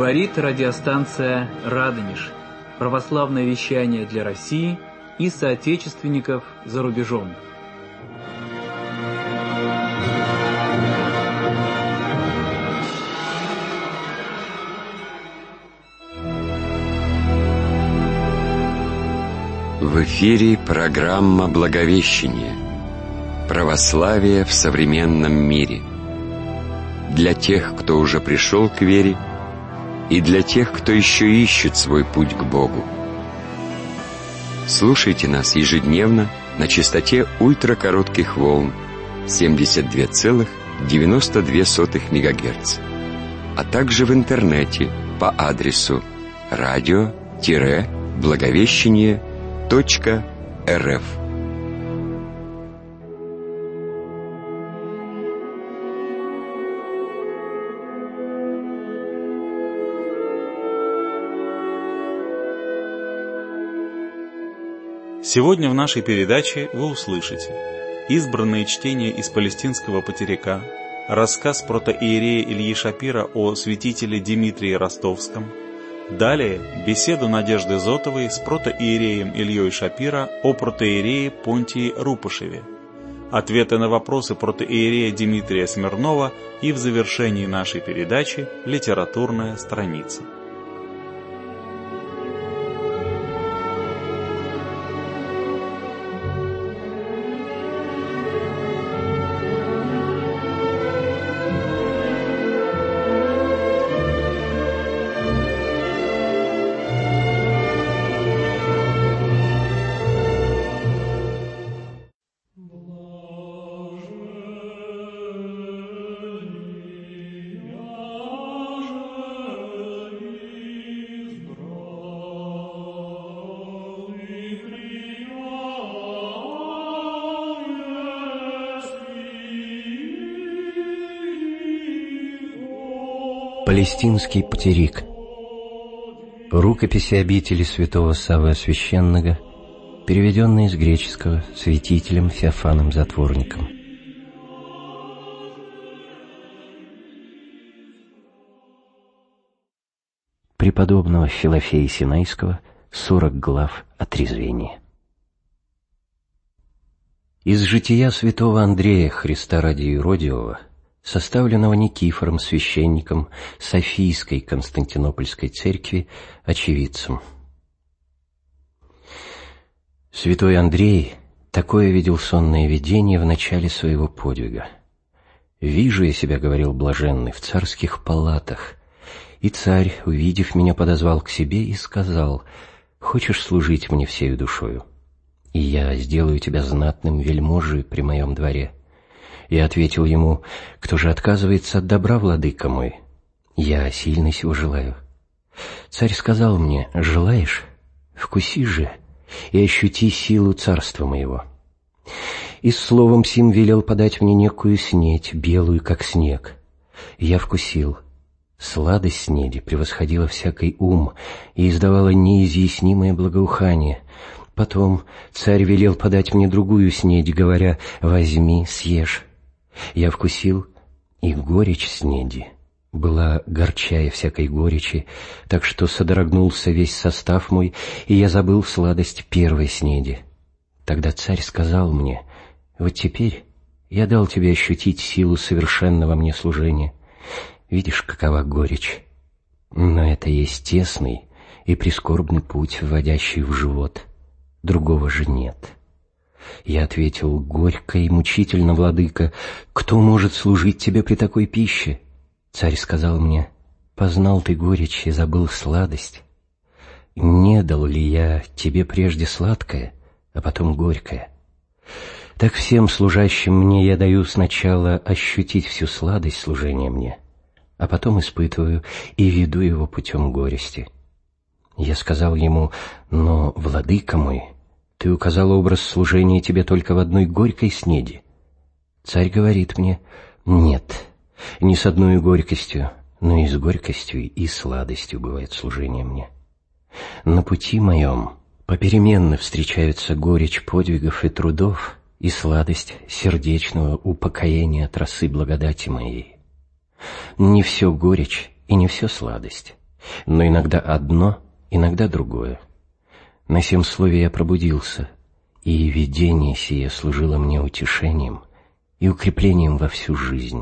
Говорит радиостанция «Радонеж». Православное вещание для России и соотечественников за рубежом. В эфире программа «Благовещение. Православие в современном мире». Для тех, кто уже пришел к вере, и для тех, кто еще ищет свой путь к Богу. Слушайте нас ежедневно на частоте ультракоротких волн 72,92 МГц, а также в интернете по адресу radio-благовещение.рф. Сегодня в нашей передаче вы услышите избранные чтения из палестинского патерика, рассказ протоиерея Ильи Шапира о святителе Димитрии Ростовском, далее беседу Надежды Зотовой с протоиереем Ильей Шапира о протоиерее Понтии Рупашеве, ответы на вопросы протоиерея Дмитрия Смирнова и в завершении нашей передачи литературная страница. Палестинский патерик. Рукописи обители святого Саввы Священного, переведенные с греческого святителем Феофаном Затворником. Преподобного Филофея Синайского, 40 глав о трезвении. Из жития святого Андрея Христа ради Иродиева, составленного Никифором, священником Софийской Константинопольской церкви, очевидцем. Святой Андрей такое видел сонное видение в начале своего подвига. «Вижу я себя, — говорил блаженный, — в царских палатах, и царь, увидев меня, подозвал к себе и сказал: хочешь служить мне всею душою, и я сделаю тебя знатным вельможей при моем дворе». Я ответил ему: кто же отказывается от добра, владыка мой? Я сильно сего желаю. Царь сказал мне: желаешь? Вкуси же и ощути силу царства моего. И с словом сим велел подать мне некую снедь, белую, как снег. Я вкусил. Сладость снеди превосходила всякий ум и издавала неизъяснимое благоухание. Потом царь велел подать мне другую снедь, говоря: возьми, съешь. Я вкусил, и горечь снеди была горчая всякой горечи, так что содрогнулся весь состав мой, и я забыл сладость первой снеди. Тогда царь сказал мне: вот теперь я дал тебе ощутить силу совершенного мне служения. Видишь, какова горечь? Но это есть тесный и прискорбный путь, вводящий в живот. Другого же нет. Я ответил: горько и мучительно, владыка, кто может служить тебе при такой пище? Царь сказал мне: познал ты горечь и забыл сладость. Не дал ли я тебе прежде сладкое, а потом горькое? Так всем служащим мне я даю сначала ощутить всю сладость служения мне, а потом испытываю и веду его путем горести. Я сказал ему: но, владыка мой, ты указал образ служения тебе только в одной горькой снеди. Царь говорит мне: нет, не с одной горькостью, но и с горькостью и сладостью бывает служение мне. На пути моем попеременно встречаются горечь подвигов и трудов и сладость сердечного упокоения от росы благодати моей. Не все горечь и не все сладость, но иногда одно, иногда другое. На сем слове я пробудился, и видение сие служило мне утешением и укреплением во всю жизнь.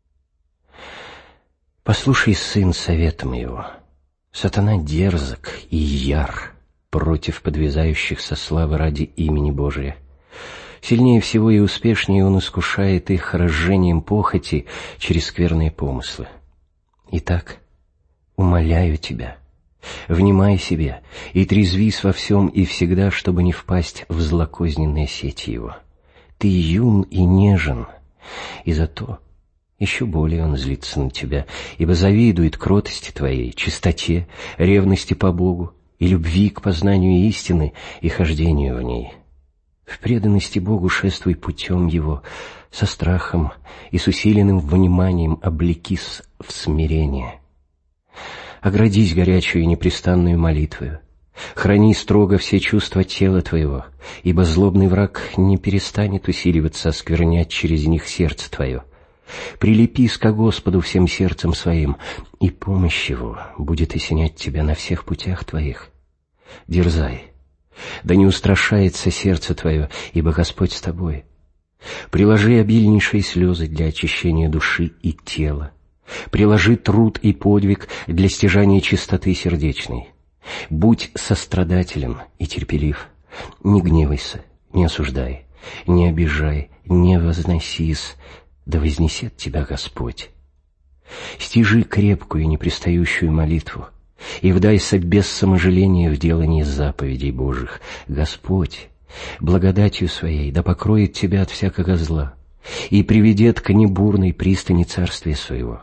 Послушай, сын, совета моего. Сатана дерзок и яр против подвязающихся славы ради имени Божия. Сильнее всего и успешнее он искушает их разжением похоти через скверные помыслы. Итак, умоляю тебя, внимай себе и трезвись во всем и всегда, чтобы не впасть в злокозненные сети его. Ты юн и нежен, и зато еще более он злится на тебя, ибо завидует кротости твоей, чистоте, ревности по Богу и любви к познанию истины и хождению в ней. В преданности Богу шествуй путем Его, со страхом и с усиленным вниманием облекись в смирение. Оградись горячую и непрестанную молитвою, храни строго все чувства тела твоего, ибо злобный враг не перестанет усиливаться, осквернять через них сердце твое. Прилепись ко Господу всем сердцем своим, и помощь Его будет осенять тебя на всех путях твоих. Дерзай, да не устрашается сердце твое, ибо Господь с тобой. Приложи обильнейшие слезы для очищения души и тела. Приложи труд и подвиг для стяжания чистоты сердечной. Будь сострадателен и терпелив. Не гневайся, не осуждай, не обижай, не возносись, да вознесет тебя Господь. Стяжи крепкую и непрестающую молитву, и вдайся без саможаления в делании заповедей Божьих. Господь благодатью Своей да покроет тебя от всякого зла и приведет к небурной пристани Царствия Своего.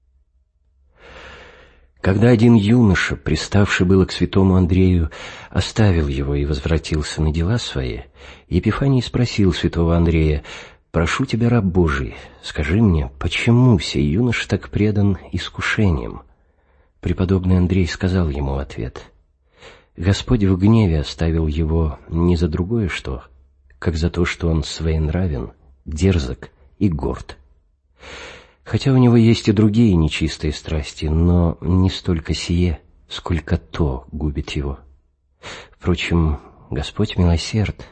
Когда один юноша, приставший было к святому Андрею, оставил его и возвратился на дела свои, Епифаний спросил святого Андрея: «Прошу тебя, раб Божий, скажи мне, почему сей юноша так предан искушениям?» Преподобный Андрей сказал ему в ответ: «Господь в гневе оставил его не за другое что, как за то, что он своенравен, дерзок и горд. Хотя у него есть и другие нечистые страсти, но не столько сие, сколько то губит его. Впрочем, Господь милосерд.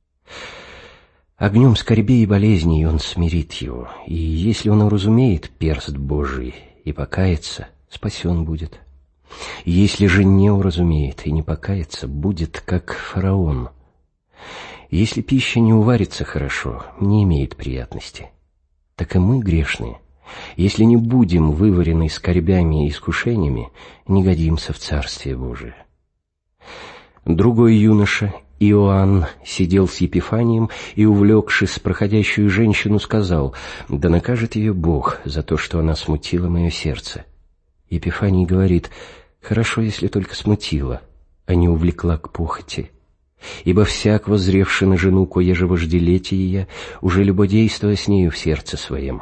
Огнем скорбей и болезней он смирит его, и если он уразумеет перст Божий и покается, спасен будет. Если же не уразумеет и не покается, будет как фараон. Если пища не уварится хорошо, не имеет приятности. Так и мы, грешные, если не будем выварены скорбями и искушениями, не годимся в Царствие Божие». Другой юноша, Иоанн, сидел с Епифанием и, увлекшись проходящую женщину, сказал: «Да накажет ее Бог за то, что она смутила мое сердце». Епифаний говорит: «Хорошо, если только смутила, а не увлекла к похоти. Ибо всяк, воззревший на жену, коеже вожделеть ее, уже любодействуя с нею в сердце своем.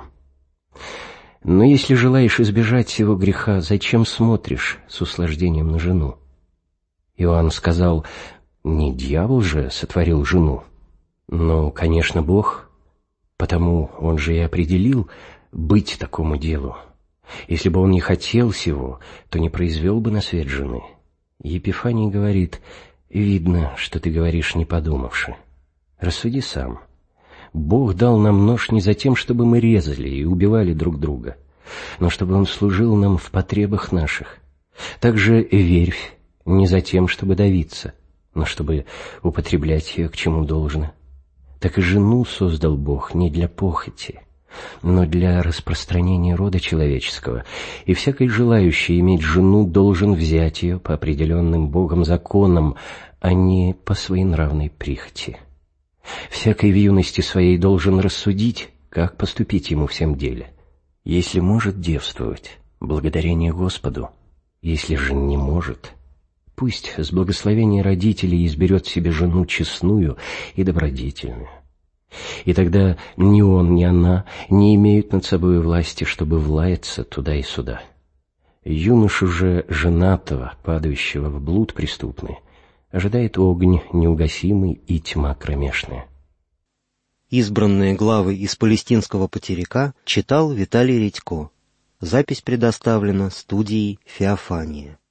Но если желаешь избежать сего греха, зачем смотришь с услаждением на жену?» Иоанн сказал: «Не дьявол же сотворил жену, но, конечно, Бог, потому он же и определил быть такому делу. Если бы он не хотел сего, то не произвел бы на свет жены». Епифаний говорит: «Видно, что ты говоришь, не подумавши. Рассуди сам. Бог дал нам нож не за тем, чтобы мы резали и убивали друг друга, но чтобы он служил нам в потребах наших. Также верфь не за тем, чтобы давиться, но чтобы употреблять ее к чему должно. Так и жену создал Бог не для похоти, но для распространения рода человеческого, и всякий желающий иметь жену должен взять ее по определенным Богом законам, а не по своенравной прихоти. Всякий в юности своей должен рассудить, как поступить ему в всем деле. Если может девствовать, благодарение Господу; если же не может, пусть с благословения родителей изберет себе жену честную и добродетельную. И тогда ни он, ни она не имеют над собой власти, чтобы влаяться туда и сюда. Юношу же женатого, падающего в блуд преступный, ожидает огонь неугасимый и тьма кромешная». Избранные главы из Палестинского потеряка читал Виталий Редько. Запись предоставлена студией «Феофания».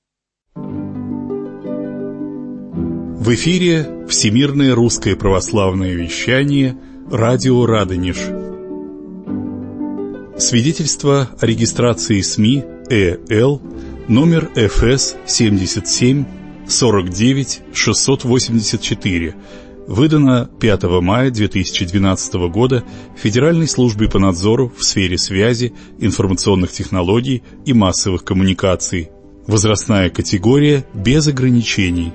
В эфире Всемирное русское православное вещание «Радио Радонеж». Свидетельство о регистрации СМИ ЭЛ номер ФС 77 49 684, выдано 5 мая 2012 года Федеральной службой по надзору в сфере связи, информационных технологий и массовых коммуникаций. Возрастная категория без ограничений.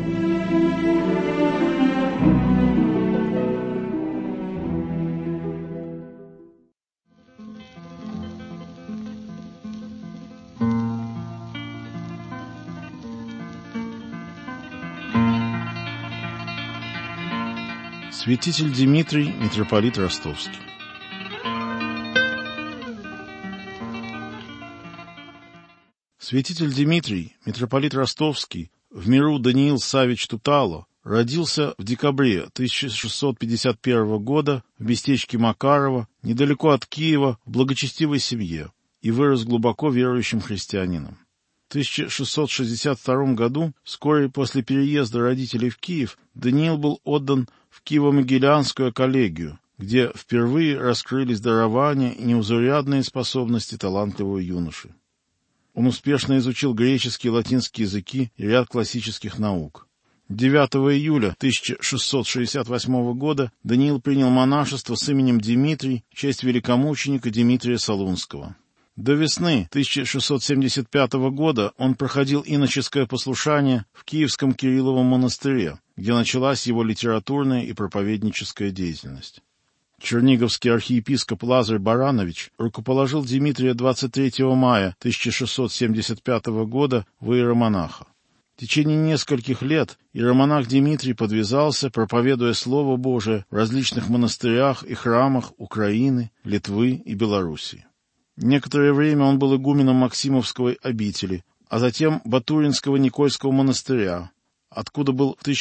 Святитель Димитрий, митрополит Ростовский. Святитель Димитрий, митрополит Ростовский, в миру Даниил Савич Тутало, родился в декабре 1651 года в местечке Макарово, недалеко от Киева, в благочестивой семье, и вырос глубоко верующим христианином. В 1662 году, вскоре после переезда родителей в Киев, Даниил был отдан в Киево-Могилянскую коллегию, где впервые раскрылись дарования и неузурядные способности талантливого юноши. Он успешно изучил греческий и латинский языки и ряд классических наук. 9 июля 1668 года Даниил принял монашество с именем Димитрий в честь великомученика Димитрия Солунского. До весны 1675 года он проходил иноческое послушание в Киевском Кирилловом монастыре, где началась его литературная и проповедническая деятельность. Черниговский архиепископ Лазарь Баранович рукоположил Димитрия 23 мая 1675 года в иеромонаха. В течение нескольких лет иеромонах Димитрий подвязался, проповедуя Слово Божие в различных монастырях и храмах Украины, Литвы и Белоруссии. Некоторое время он был игуменом Максимовской обители, а затем Батуринского Никольского монастыря, откуда был в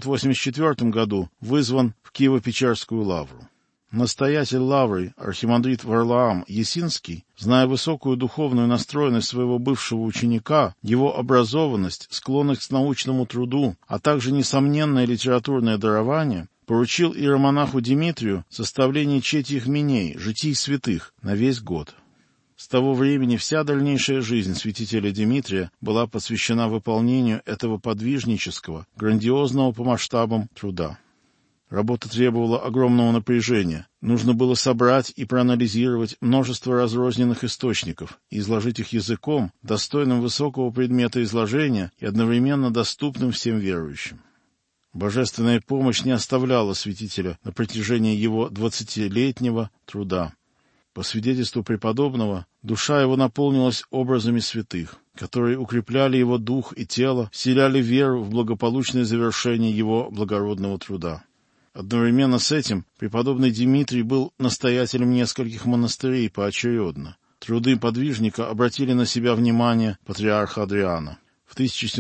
1684 году вызван в Киево-Печерскую лавру. Настоятель лавры, архимандрит Варлаам Есинский, зная высокую духовную настроенность своего бывшего ученика, его образованность, склонность к научному труду, а также несомненное литературное дарование, поручил иеромонаху Димитрию составление чети ихменей, житий святых, на весь год. С того времени вся дальнейшая жизнь святителя Димитрия была посвящена выполнению этого подвижнического, грандиозного по масштабам труда. Работа требовала огромного напряжения. Нужно было собрать и проанализировать множество разрозненных источников и изложить их языком, достойным высокого предмета изложения и одновременно доступным всем верующим. Божественная помощь не оставляла святителя на протяжении его 20-летнего труда. По свидетельству преподобного, душа его наполнилась образами святых, которые укрепляли его дух и тело, вселяли веру в благополучное завершение его благородного труда. Одновременно с этим преподобный Димитрий был настоятелем нескольких монастырей поочередно. Труды подвижника обратили на себя внимание патриарха Адриана. В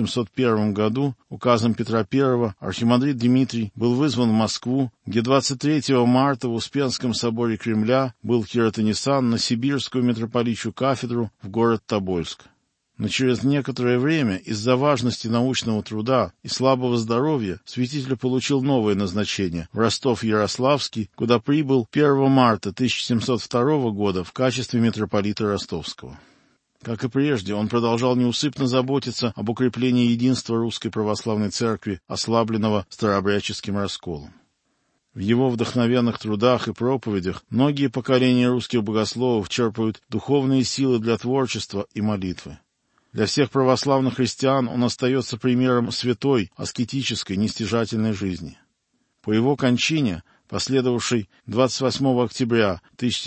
1701 году указом Петра I архимандрит Димитрий был вызван в Москву, где 23 марта в Успенском соборе Кремля был хиротонисан на Сибирскую митрополичью кафедру в город Тобольск. Но через некоторое время из-за важности научного труда и слабого здоровья святитель получил новое назначение в Ростов-Ярославский, куда прибыл 1 марта 1702 года в качестве митрополита Ростовского. Как и прежде, он продолжал неусыпно заботиться об укреплении единства Русской Православной Церкви, ослабленного старообрядческим расколом. В его вдохновенных трудах и проповедях многие поколения русских богословов черпают духовные силы для творчества и молитвы. Для всех православных христиан он остается примером святой, аскетической, нестяжательной жизни. По его кончине, последовавшей 28 октября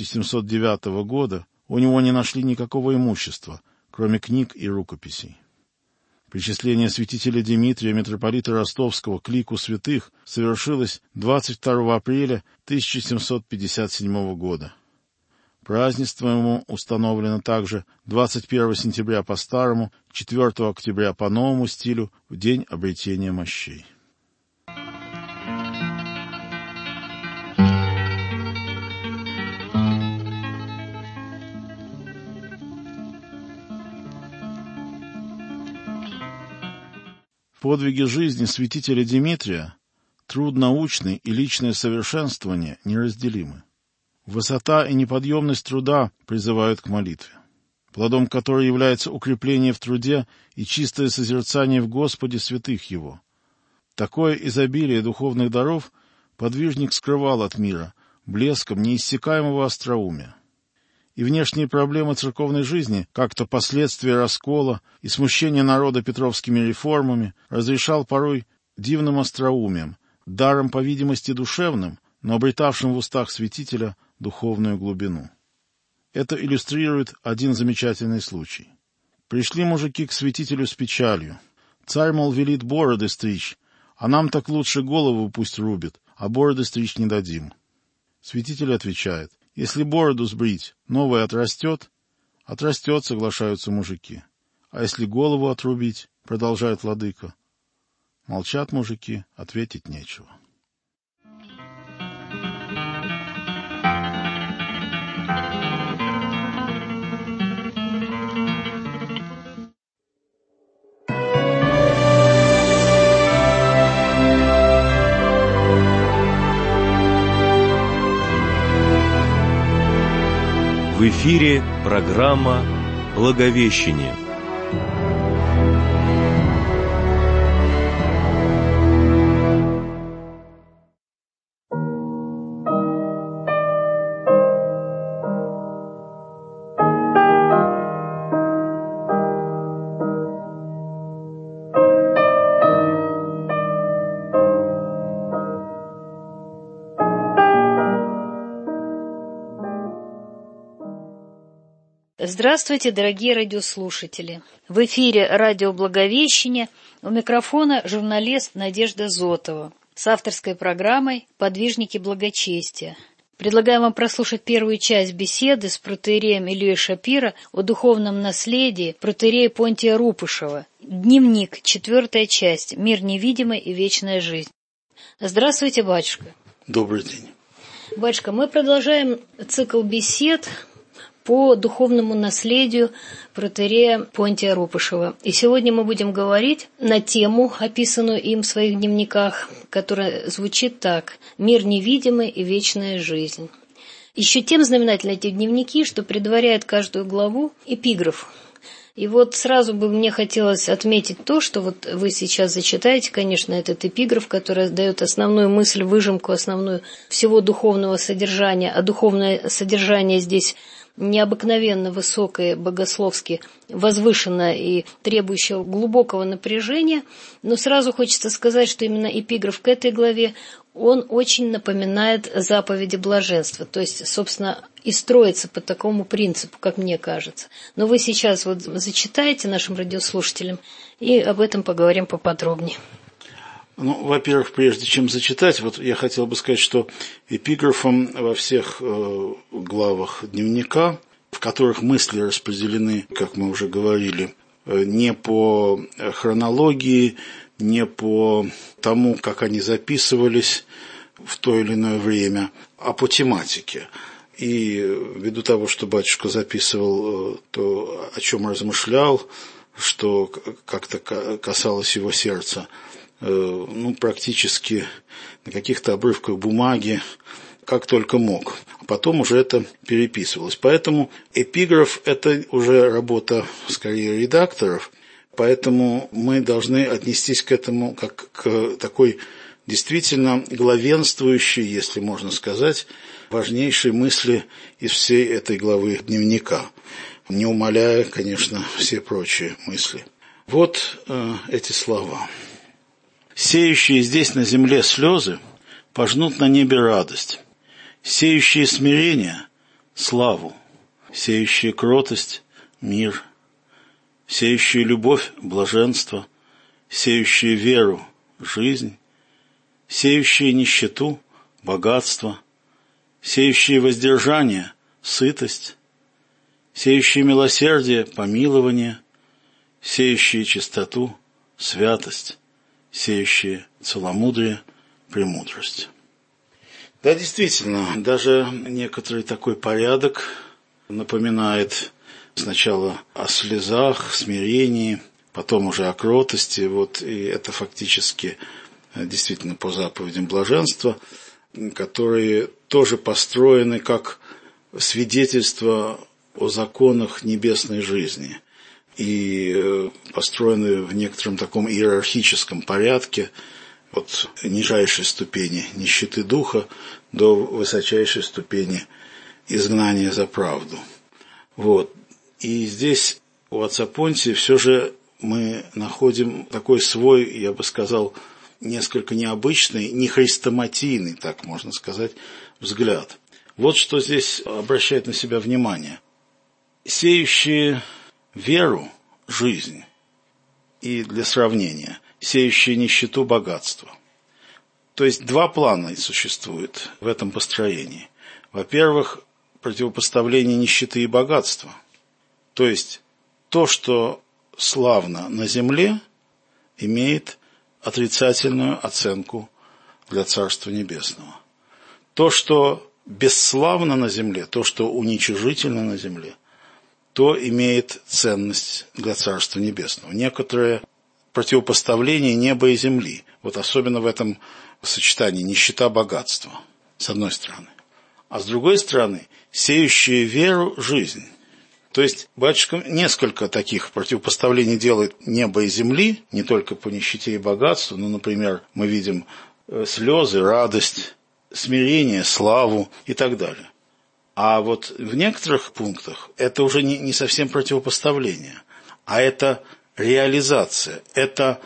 1709 года, у него не нашли никакого имущества, кроме книг и рукописей. Причисление святителя Димитрия, митрополита Ростовского, к лику святых совершилось 22 апреля 1757 года. Празднество ему установлено также 21 сентября по старому, 4 октября по новому стилю, в день обретения мощей. В Подвиги жизни святителя Димитрия, труд научный и личное совершенствование неразделимы. Высота и неподъемность труда призывают к молитве, плодом которой является укрепление в труде и чистое созерцание в Господе святых Его. Такое изобилие духовных даров подвижник скрывал от мира блеском неиссякаемого остроумия. И внешние проблемы церковной жизни, как-то последствия раскола и смущения народа петровскими реформами, разрешал порой дивным остроумием, даром, по видимости, душевным, но обретавшим в устах святителя духовную глубину. Это иллюстрирует один замечательный случай. Пришли мужики к святителю с печалью. Царь, мол, велит бороды стричь, а нам так лучше голову пусть рубит, а бороды стричь не дадим. Святитель отвечает: если бороду сбрить, новая отрастет? Отрастет, соглашаются мужики. А если голову отрубить, продолжает владыка. Молчат мужики, ответить нечего. В эфире программа «Благовещение». Здравствуйте, дорогие радиослушатели! В эфире радио «Благовещение», у микрофона журналист Надежда Зотова с авторской программой «Подвижники благочестия». Предлагаю вам прослушать первую часть беседы с протоиереем Ильей Шапиро о духовном наследии протоиерея Понтия Рупышева. Дневник, 4 часть, «Мир невидимый и вечная жизнь». Здравствуйте, батюшка! Добрый день! Батюшка, мы продолжаем цикл бесед по духовному наследию протоиерея Понтия Рупышева. И сегодня мы будем говорить на тему, описанную им в своих дневниках, которая звучит так: «Мир невидимый и вечная жизнь». Еще тем знаменательны эти дневники, что предваряет каждую главу эпиграф. И вот сразу бы мне хотелось отметить то, что вот вы сейчас зачитаете, конечно, этот эпиграф, который дает основную мысль, выжимку основную всего духовного содержания, а духовное содержание здесь необыкновенно высокое, богословски возвышенное и требующее глубокого напряжения. Но сразу хочется сказать, что именно эпиграф к этой главе, он очень напоминает заповеди блаженства. То есть, собственно, и строится по такому принципу, как мне кажется. Но вы сейчас вот зачитаете нашим радиослушателям, и об этом поговорим поподробнее. Ну, во-первых, прежде чем зачитать, вот я хотел бы сказать, что эпиграфом во всех главах дневника, в которых мысли распределены, как мы уже говорили, не по хронологии, не по тому, как они записывались в то или иное время, а по тематике. И ввиду того, что батюшка записывал то, о чем размышлял, что как-то касалось его сердца, практически на каких-то обрывках бумаги, как только мог. А потом уже это переписывалось. Поэтому эпиграф – это уже работа, скорее, редакторов. Поэтому мы должны отнестись к этому как к такой действительно главенствующей, если можно сказать, важнейшей мысли из всей этой главы дневника, не умаляя, конечно, все прочие мысли. Вот эти слова. «Сеющие здесь на земле слезы пожнут на небе радость, сеющие смирение – славу, сеющие кротость – мир, сеющие любовь – блаженство, сеющие веру – жизнь, сеющие нищету – богатство, сеющие воздержание – сытость, сеющие милосердие – помилование, сеющие чистоту – святость, сеющие целомудрие, премудрость». Да, действительно, даже некоторый такой порядок напоминает сначала о слезах, смирении, потом уже о кротости, и это фактически действительно по заповедям блаженства, которые тоже построены как свидетельство о законах небесной жизни и построены в некотором таком иерархическом порядке от нижайшей ступени нищеты духа до высочайшей ступени изгнания за правду. И здесь у отца Понтия все же мы находим такой свой, я бы сказал, несколько необычный, не хрестоматийный, так можно сказать, взгляд. Вот что здесь обращает на себя внимание. Сеющие веру, жизнь, и для сравнения, сеющие нищету, богатство. То есть два плана существуют в этом построении. Во-первых, противопоставление нищеты и богатства. То есть то, что славно на земле, имеет отрицательную оценку для Царства Небесного. То, что бесславно на земле, то, что уничижительно на земле, то имеет ценность для Царства Небесного. Некоторое противопоставление неба и земли, особенно в этом сочетании нищета-богатство, с одной стороны. А с другой стороны, сеющие веру – жизнь. То есть батюшка несколько таких противопоставлений делает неба и земли, не только по нищете и богатству, например, мы видим слезы, радость, смирение, славу и так далее. А в некоторых пунктах это уже не совсем противопоставление, а это реализация, это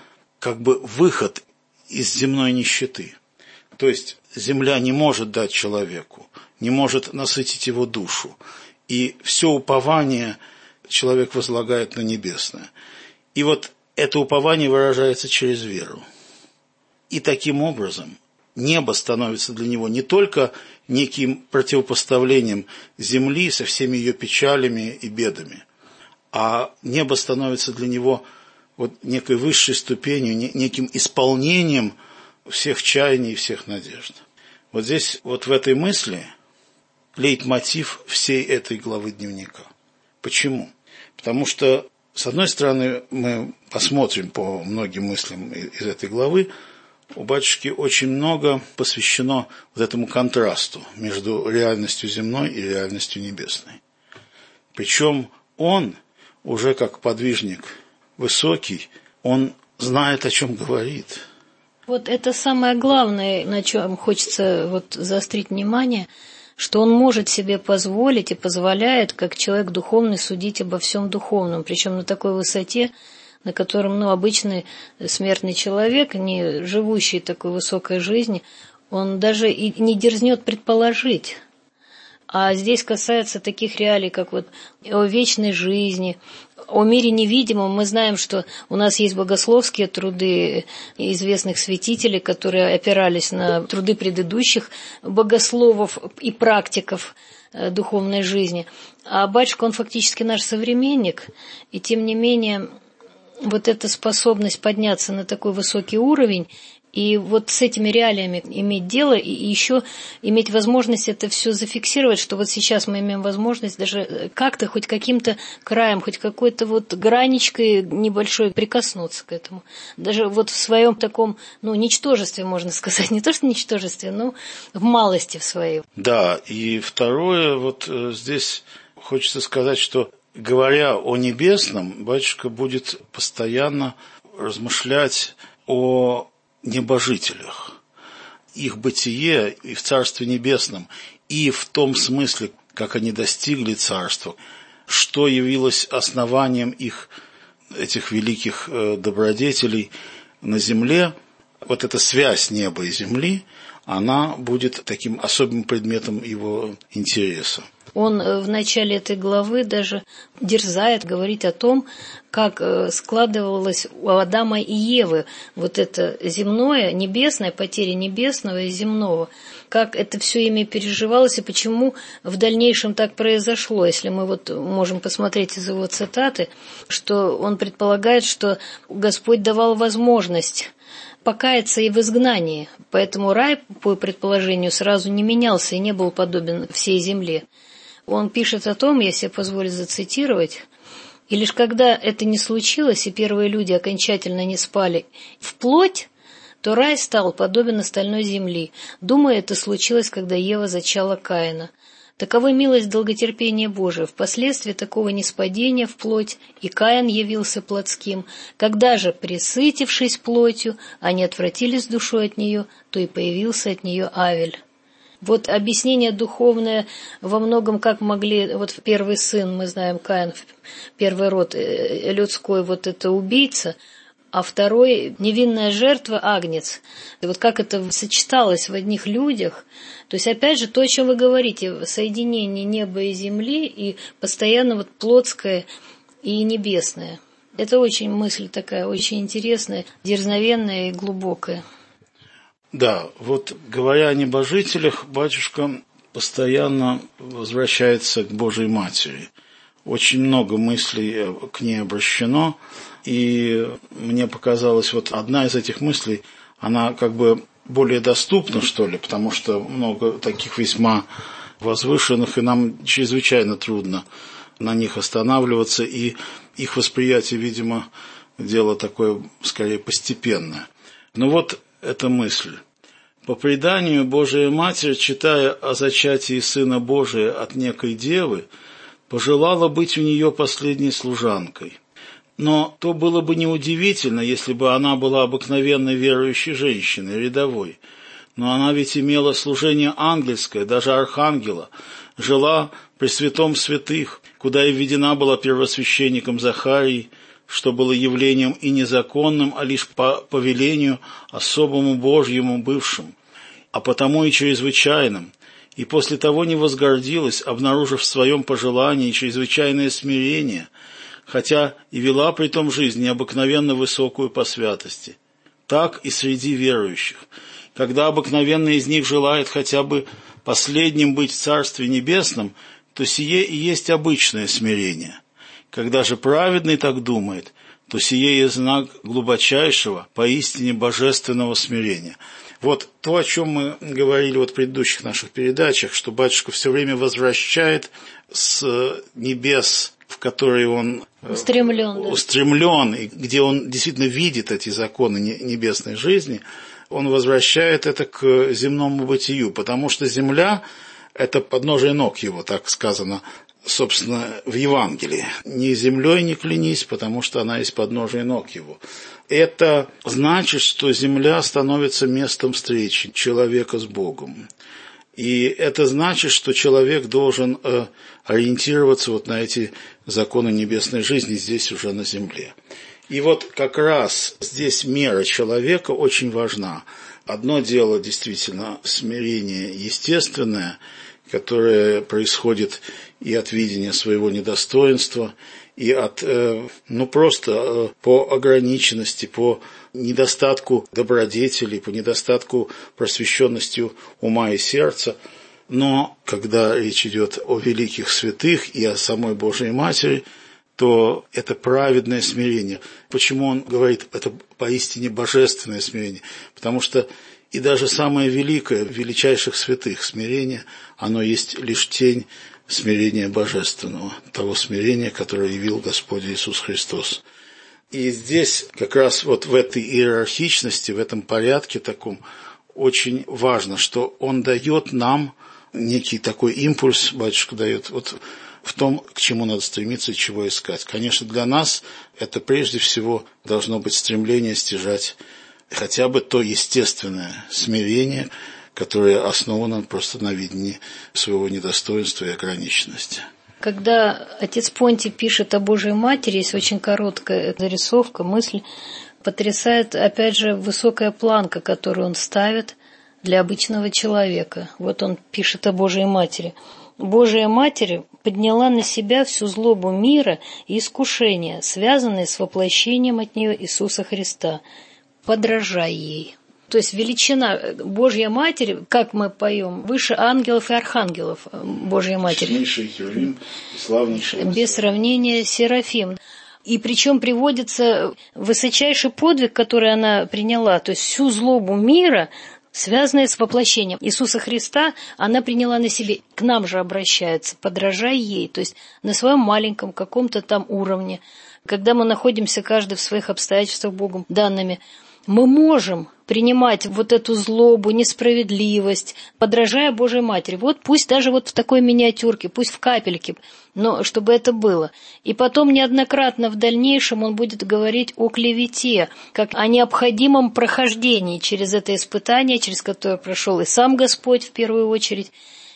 выход из земной нищеты. То есть земля не может дать человеку, не может насытить его душу, и все упование человек возлагает на небесное. И это упование выражается через веру. И таким образом небо становится для него не только неким противопоставлением земли со всеми ее печалями и бедами, а небо становится для него некой высшей ступенью, неким исполнением всех чаяний и всех надежд. Здесь, в этой мысли, лейтмотив всей этой главы дневника. Почему? Потому что, с одной стороны, мы посмотрим по многим мыслям из этой главы, у батюшки очень много посвящено этому контрасту между реальностью земной и реальностью небесной. Причем он, уже как подвижник высокий, он знает, о чем говорит. Это самое главное, на чем хочется заострить внимание, что он может себе позволить и позволяет, как человек духовный, судить обо всем духовном, причем на такой высоте, на котором обычный смертный человек, не живущий такой высокой жизнью, он даже и не дерзнет предположить. А здесь касается таких реалий, как о вечной жизни, о мире невидимом. Мы знаем, что у нас есть богословские труды известных святителей, которые опирались на труды предыдущих богословов и практиков духовной жизни. А батюшка, он фактически наш современник, и тем не менее эта способность подняться на такой высокий уровень и с этими реалиями иметь дело, и еще иметь возможность это все зафиксировать, что сейчас мы имеем возможность даже как-то, хоть каким-то краем, хоть какой-то граничкой небольшой прикоснуться к этому. Даже в своем таком, ничтожестве, можно сказать, не то что ничтожестве, но в малости в своей. Да, и второе, здесь хочется сказать, что, говоря о небесном, батюшка будет постоянно размышлять о небожителях, их бытие и в Царстве Небесном, и в том смысле, как они достигли Царства, что явилось основанием этих великих добродетелей на земле. Эта связь неба и земли, она будет таким особым предметом его интереса. Он в начале этой главы даже дерзает говорить о том, как складывалось у Адама и Евы это земное, небесное, потеря небесного и земного, как это все ими переживалось и почему в дальнейшем так произошло. Если мы можем посмотреть из его цитаты, что он предполагает, что Господь давал возможность покаяться и в изгнании, поэтому рай, по предположению, сразу не менялся и не был подобен всей земле. Он пишет о том, я себе позволю зацитировать, И лишь когда это не случилось, и первые люди окончательно не спали в плоть, то рай стал подобен остальной земли. Думаю, это случилось, когда Ева зачала Каина. Такова милость долготерпения Божия. Впоследствии такого ниспадения в плоть и Каин явился плотским. Когда же, пресытившись плотью, они отвратились душой от нее, то и появился от нее Авель. Вот объяснение духовное во многом, как могли, вот первый сын, мы знаем, Каин, первый род людской, вот это убийца, а второй невинная жертва агнец. И вот как это сочеталось в одних людях. То есть опять же то, о чем вы говорите, соединение неба и земли, и постоянно вот плотское и небесное. Это очень мысль такая, очень интересная, дерзновенная и глубокая. Да, вот говоря о небожителях, батюшка постоянно возвращается к Божьей Матери. Очень много мыслей к ней обращено, и мне показалось, вот одна из этих мыслей, она как бы более доступна, что ли, потому что много таких весьма возвышенных, и нам чрезвычайно трудно на них останавливаться, и их восприятие, видимо, дело такое, скорее, постепенное. Но вот эта мысль. По преданию, Божия Матерь, читая о зачатии Сына Божия от некой девы, пожелала быть у нее последней служанкой. Но то было бы неудивительно, если бы она была обыкновенной верующей женщиной, рядовой. Но она ведь имела служение ангельское, даже архангела, жила при святом святых, куда и введена была первосвященником Захарией, что было явлением и незаконным, а лишь по повелению особому Божьему бывшему, а потому и чрезвычайным, и после того не возгордилась, обнаружив в своем пожелании чрезвычайное смирение, хотя и вела при том жизнь необыкновенно высокую по святости. Так и среди верующих. Когда обыкновенный из них желает хотя бы последним быть в Царстве Небесном, то сие и есть обычное смирение. Когда же праведный так думает, то сие есть знак глубочайшего, поистине божественного смирения. Вот то, о чем мы говорили вот в предыдущих наших передачах, что батюшка все время возвращает с небес, в которые он устремлен, и где он действительно видит эти законы небесной жизни, он возвращает это к земному бытию, потому что земля – это подножие ног его, так сказано, собственно, в Евангелии. «Ни землей не клянись, потому что она есть подножие ног его». Это значит, что земля становится местом встречи человека с Богом. И это значит, что человек должен ориентироваться вот на эти законы небесной жизни здесь уже на земле. И вот как раз здесь мера человека очень важна. Одно дело действительно смирение естественное, которое происходит и от видения своего недостоинства, и от, просто по ограниченности, по недостатку добродетелей, по недостатку просвещенности ума и сердца. Но когда речь идет о великих святых и о самой Божьей Матери, то это праведное смирение. Почему он говорит, это поистине божественное смирение? Потому что и даже самое великое, величайших святых смирение, оно есть лишь тень смирения божественного, того смирения, которое явил Господь Иисус Христос. И здесь как раз вот в этой иерархичности, в этом порядке таком, очень важно, что он дает нам некий такой импульс, батюшка дает, вот в том, к чему надо стремиться и чего искать. Конечно, для нас это прежде всего должно быть стремление стяжать хотя бы то естественное смирение, которое основано просто на видении своего недостоинства и ограниченности. Когда отец Понтий пишет о Божьей Матери, есть очень короткая зарисовка, мысль потрясает, опять же, высокая планка, которую он ставит для обычного человека. Вот он пишет о Божьей Матери. Божия Матерь подняла на себя всю злобу мира и искушения, связанные с воплощением от нее Иисуса Христа. Подражай ей. То есть величина Божья Матери, как мы поем, выше ангелов и архангелов Божья Матери. Честнейший Херувим и славнейший. Без сравнения Серафим. И причем приводится высочайший подвиг, который она приняла, то есть всю злобу мира связанная с воплощением Иисуса Христа, она приняла на себе, к нам же обращается, подражай ей, то есть на своем маленьком каком-то там уровне. Когда мы находимся каждый в своих обстоятельствах Богом данными, мы можем принимать вот эту злобу, несправедливость, подражая Божьей Матери. Вот пусть даже вот в такой миниатюрке, пусть в капельке, но чтобы это было. И потом неоднократно в дальнейшем он будет говорить о клевете, как о необходимом прохождении через это испытание, через которое прошел и сам Господь в первую очередь,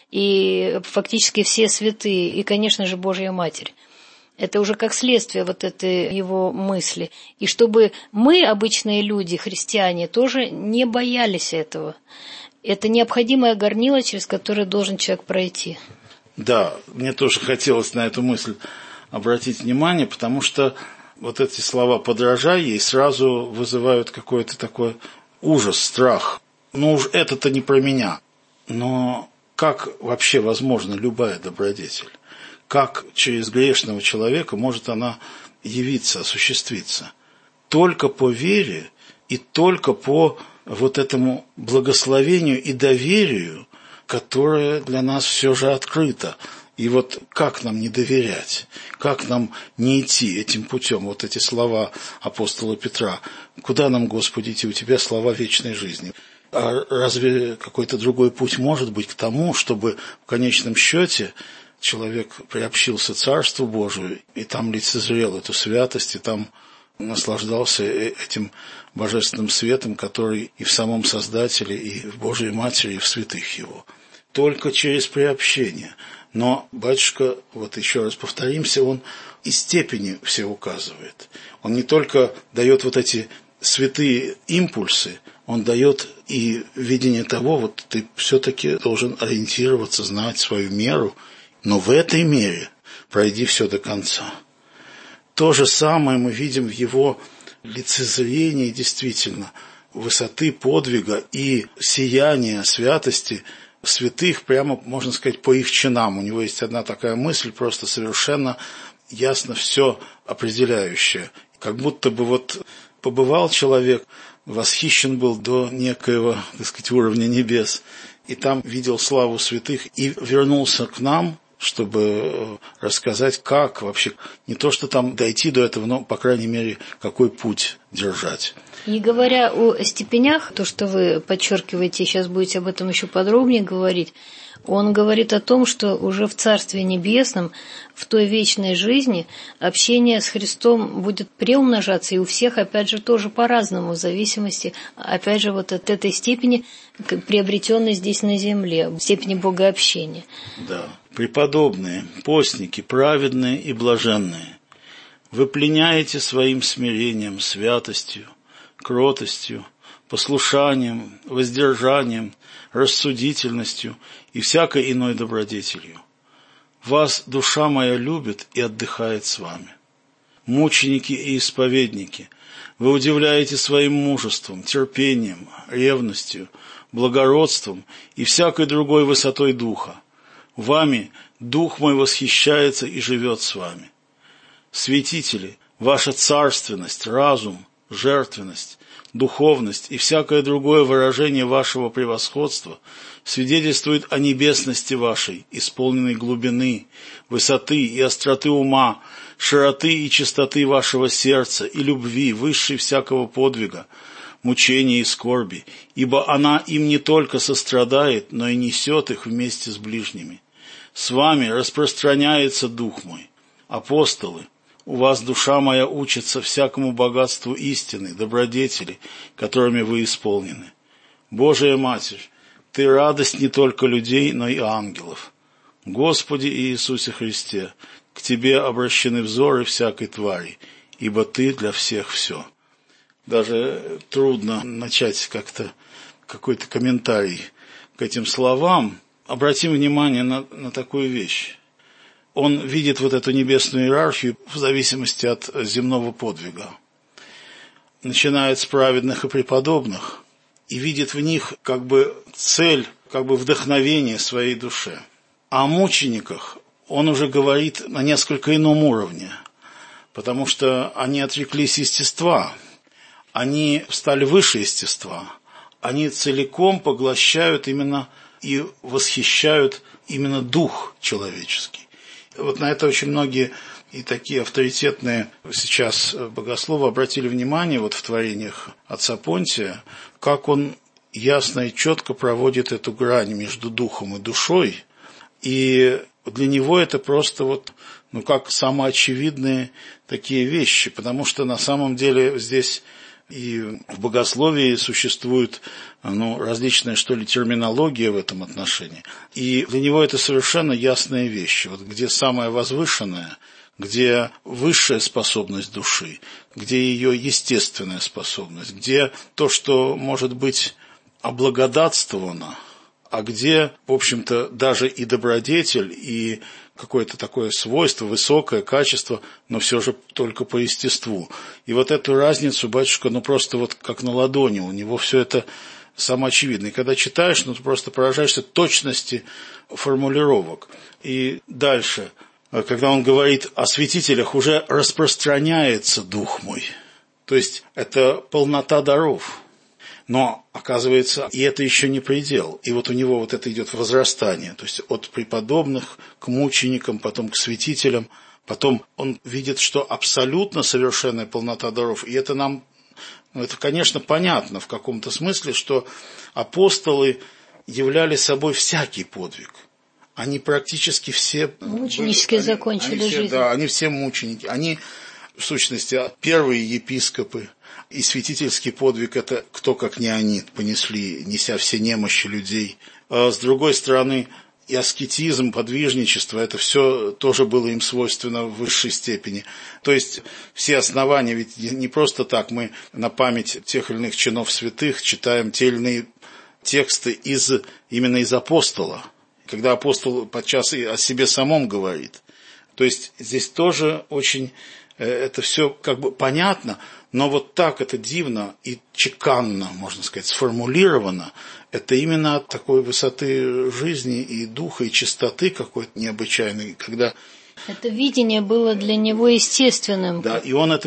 и фактически все святые, и, конечно же, Божья Матерь. Это уже как следствие вот этой его мысли. И чтобы мы, обычные люди, христиане, тоже не боялись этого. Это необходимое горнило, через которое должен человек пройти. Да, мне тоже хотелось на эту мысль обратить внимание, потому что вот эти слова «подражай ей» сразу вызывают какой-то такой ужас, страх. Ну уж это-то не про меня. Но как вообще возможна любая добродетель? Как через грешного человека может она явиться, осуществиться? Только по вере и только по вот этому благословению и доверию, которое для нас все же открыто. И вот как нам не доверять? Как нам не идти этим путем? Вот эти слова апостола Петра. Куда нам, Господи, идти? У Тебя слова вечной жизни. А разве какой-то другой путь может быть к тому, чтобы в конечном счете человек приобщился Царству Божию, и там лицезрел эту святость, и там наслаждался этим божественным светом, который и в самом Создателе, и в Божьей Матери, и в святых Его. Только через приобщение. Но батюшка, вот еще раз повторимся, он и степени все указывает. Он не только дает вот эти святые импульсы, он дает и видение того, вот ты все-таки должен ориентироваться, знать свою меру, но в этой мере пройди все до конца. То же самое мы видим в его лицезрении действительно высоты подвига и сияния святости святых, прямо, можно сказать, по их чинам. У него есть одна такая мысль, просто совершенно ясно все определяющая. Как будто бы вот побывал человек, восхищен был до некоего, так сказать, уровня небес, и там видел славу святых, и вернулся к нам, чтобы рассказать, как вообще, не то что там дойти до этого, но, по крайней мере, какой путь держать. И говоря о степенях, то, что вы подчеркиваете, сейчас будете об этом еще подробнее говорить, он говорит о том, что уже в Царстве Небесном, в той вечной жизни, общение с Христом будет преумножаться, и у всех, опять же, тоже по-разному, в зависимости, опять же, вот от этой степени, приобретенной здесь на земле, степени богообщения. Да. Преподобные, постники, праведные и блаженные, вы пленяете своим смирением, святостью, кротостью, послушанием, воздержанием, рассудительностью и всякой иной добродетелью. Вас душа моя любит и отдыхает с вами. Мученики и исповедники, вы удивляете своим мужеством, терпением, ревностью, благородством и всякой другой высотой духа. Вами дух мой восхищается и живет с вами. Святители, ваша царственность, разум, жертвенность, духовность и всякое другое выражение вашего превосходства свидетельствует о небесности вашей, исполненной глубины, высоты и остроты ума, широты и чистоты вашего сердца и любви, высшей всякого подвига, мучения и скорби, ибо она им не только сострадает, но и несет их вместе с ближними. С вами распространяется Дух мой. Апостолы, у вас душа моя учится всякому богатству истины, добродетели, которыми вы исполнены. Божия Матерь, ты радость не только людей, но и ангелов. Господи Иисусе Христе, к Тебе обращены взоры всякой твари, ибо Ты для всех все. Даже трудно начать как-то какой-то комментарий к этим словам. Обратим внимание на такую вещь. Он видит вот эту небесную иерархию в зависимости от земного подвига. Начинает с праведных и преподобных и видит в них как бы цель, как бы вдохновение своей душе. А о мучениках он уже говорит на несколько ином уровне, потому что они отреклись естества, они стали выше естества, они целиком поглощают именно и восхищают именно дух человеческий. Вот на это очень многие и такие авторитетные сейчас богословы обратили внимание вот в творениях отца Понтия, как он ясно и четко проводит эту грань между духом и душой. И для него это просто вот, как самоочевидные такие вещи, потому что на самом деле здесь и в богословии существует различная, что ли, терминология в этом отношении. И для него это совершенно ясные вещи. Вот где самое возвышенное, где высшая способность души, где ее естественная способность, где то, что может быть облагодатствовано, а где, в общем-то, даже и добродетель, и какое-то такое свойство, высокое качество, но все же только по естеству. И вот эту разницу батюшка, просто вот как на ладони, у него все это самоочевидно. И когда читаешь, ты просто поражаешься точности формулировок. И дальше, когда он говорит о святителях, уже распространяется дух мой. То есть это полнота даров. Но, оказывается, и это еще не предел. И вот у него вот это идет возрастание. То есть от преподобных к мученикам, потом к святителям. Потом он видит, что абсолютно совершенная полнота даров. И это нам, это, конечно, понятно в каком-то смысле, что апостолы являли собой всякий подвиг. Они практически все... Мученически закончили жизнь. Да, они все мученики. Они, в сущности, первые епископы. И святительский подвиг – это кто, как не они, понесли, неся все немощи людей. А с другой стороны, и аскетизм, подвижничество – это все тоже было им свойственно в высшей степени. То есть все основания, ведь не просто так мы на память тех или иных чинов святых читаем те или иные тексты именно из апостола, когда апостол подчас и о себе самом говорит. То есть здесь тоже очень это все как бы понятно, но вот так это дивно и чеканно, можно сказать, сформулировано, это именно от такой высоты жизни и духа, и чистоты какой-то необычайной, когда... Это видение было для него естественным. Да, и он это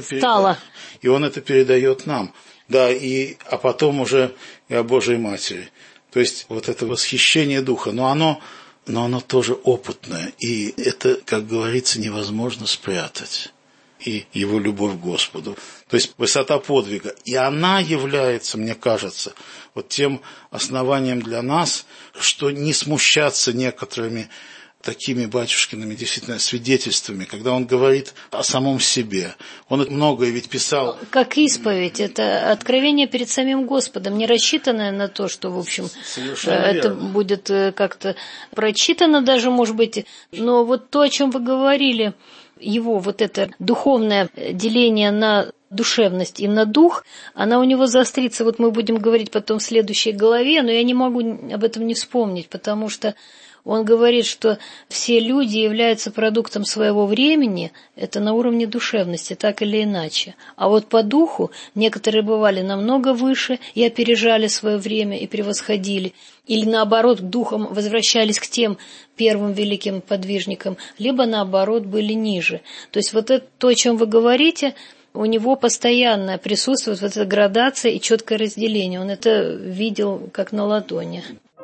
передает нам. Да, а потом уже и о Божьей Матери. То есть вот это восхищение духа, но оно тоже опытное, и это, как говорится, невозможно спрятать. И его любовь к Господу. То есть высота подвига. И она является, мне кажется, вот тем основанием для нас, что не смущаться некоторыми такими батюшкиными действительно свидетельствами, когда он говорит о самом себе. Он многое ведь писал. Как исповедь, это откровение перед самим Господом, не рассчитанное на то, что, в общем, это будет как-то прочитано даже, может быть. Но вот то, о чем вы говорили, его вот это духовное деление на душевность и на дух, она у него заострится. Вот мы будем говорить потом в следующей главе, но я не могу об этом не вспомнить, потому что он говорит, что все люди являются продуктом своего времени, это на уровне душевности, так или иначе. А вот по духу некоторые бывали намного выше и опережали свое время и превосходили. Или наоборот, духом возвращались к тем первым великим подвижникам, либо наоборот были ниже. То есть вот это то, о чем вы говорите, у него постоянно присутствует вот эта градация и четкое разделение. Он это видел как на ладони.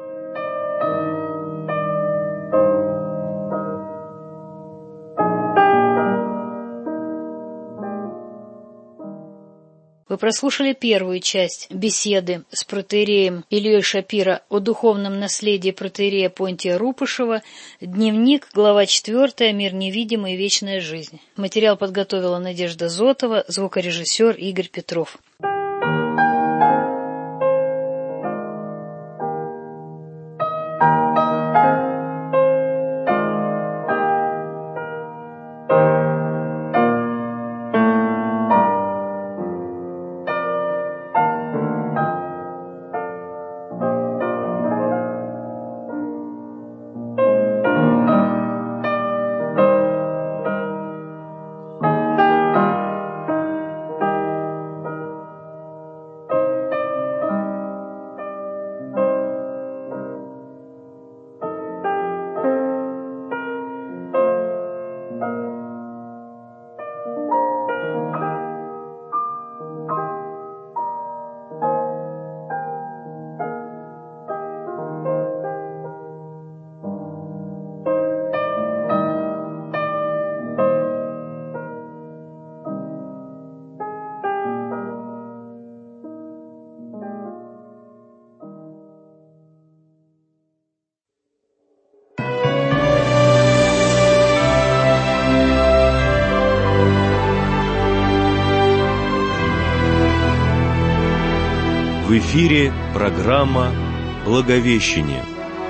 Вы прослушали первую часть беседы с протоиереем Ильей Шапира о духовном наследии протоиерея Понтия Рупышева, дневник, глава 4, «Мир невидимый и вечная жизнь». Материал подготовила Надежда Зотова, звукорежиссер Игорь Петров. эфире программа «Благовещение».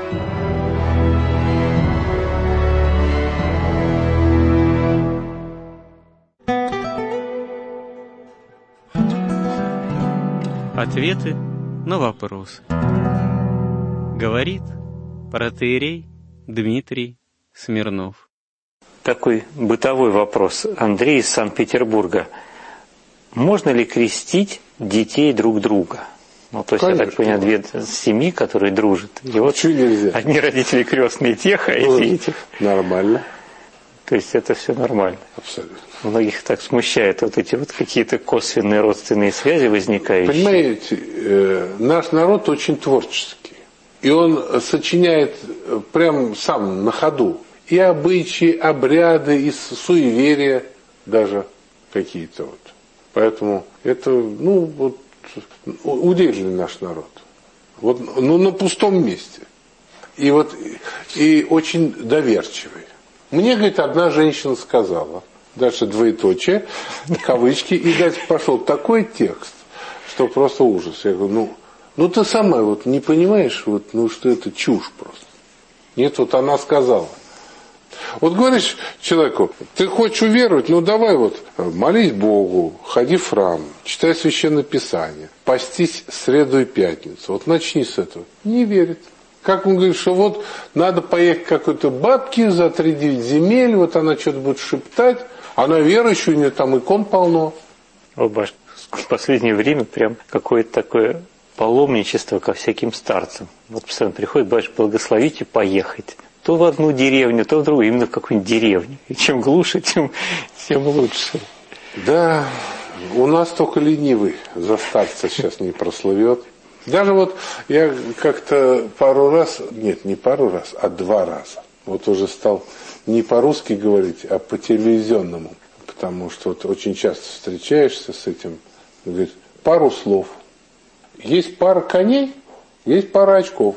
Ответы на вопросы. Говорит протоиерей Дмитрий Смирнов. Такой бытовой вопрос. Андрей из Санкт-Петербурга. Можно ли крестить детей друг друга? Ну, то есть, конечно, я так понимаю, две семьи, которые дружат. И вот одни родители крестные тех, а эти этих. Нормально. То есть это все нормально. Абсолютно. Многих так смущает вот эти вот какие-то косвенные родственные связи возникающие. Понимаете, наш народ очень творческий. И он сочиняет прям сам на ходу. И обычаи, обряды, и суеверия даже какие-то вот. Поэтому это, вот, удивительный наш народ. Вот, на пустом месте. И очень доверчивый. Мне, говорит, одна женщина сказала, дальше двоеточие, кавычки, и дальше пошел такой текст, что просто ужас. Я говорю, ты сама вот не понимаешь, что это чушь просто. Нет, вот она сказала. Вот говоришь человеку, ты хочешь уверовать, давай молись Богу, ходи в храм, читай Священное Писание, постись среду и пятницу. Вот начни с этого. Не верит. Как он говорит, что надо поехать к какой-то бабке за 3-9 земель, она что-то будет шептать, она верующая, у нее там икон полно. Баш, в последнее время прям какое-то такое паломничество ко всяким старцам. Вот постоянно приходит, баш, благословите поехать. То в одну деревню, то в другую, именно в какую-нибудь деревню. И чем глуше, тем лучше. Да, у нас только ленивый за старца сейчас не прослывет. Даже я как-то пару раз, нет, не пару раз, а 2 раза. Уже стал не по-русски говорить, а по-телевизионному. Потому что очень часто встречаешься с этим. Говорит, пару слов. Есть пара коней, есть пара очков.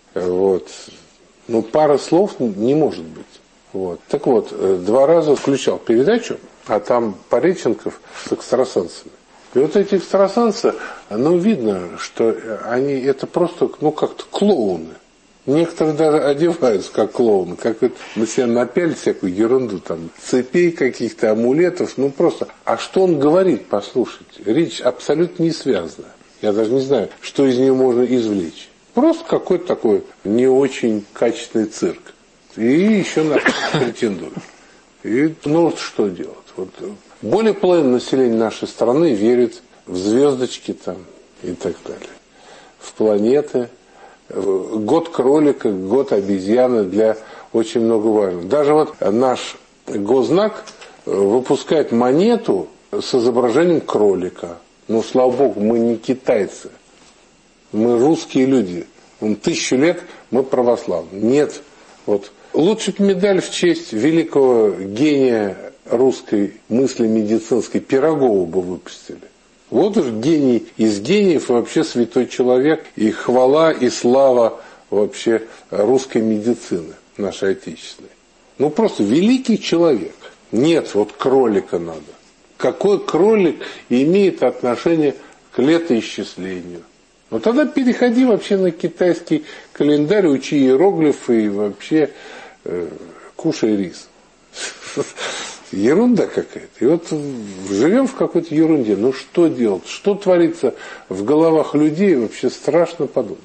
Пара слов не может быть. Так 2 раза включал передачу, а там Пореченков с экстрасенсами. И эти экстрасенсы, видно, что они это просто, как-то клоуны. Некоторые даже одеваются как клоуны, как на себя напяли всякую ерунду, там, цепей каких-то, амулетов, просто. А что он говорит, послушайте, речь абсолютно не связана. Я даже не знаю, что из нее можно извлечь. Просто какой-то такой не очень качественный цирк. И еще на претендует. И, что делать? Более половины населения нашей страны верит в звездочки там и так далее. В планеты. Год кролика, год обезьяны для очень много важно. Даже наш Гознак выпускает монету с изображением кролика. Слава богу, мы не китайцы. Мы русские люди. 1000 лет мы православные. Нет. Лучше медаль в честь великого гения русской мысли медицинской Пирогова бы выпустили. Уж гений из гениев, вообще святой человек, и хвала, и слава вообще русской медицины, нашей отечественной. Просто великий человек. Нет, кролика надо. Какой кролик имеет отношение к летоисчислению? Тогда переходи вообще на китайский календарь, учи иероглифы и вообще кушай рис. Ерунда какая-то. И живем в какой-то ерунде. Что делать? Что творится в головах людей, вообще страшно подумать.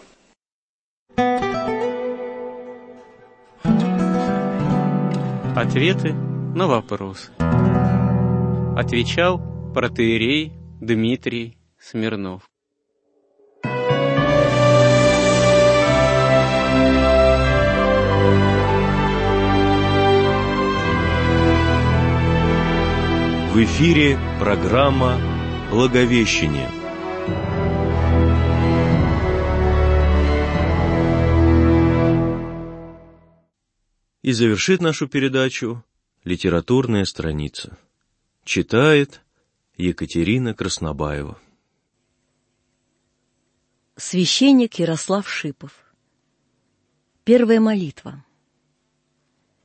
Ответы на вопросы. Отвечал протоиерей Дмитрий Смирнов. В эфире программа «Благовещение». И завершит нашу передачу литературная страница. Читает Екатерина Краснобаева. Священник Ярослав Шипов. Первая молитва.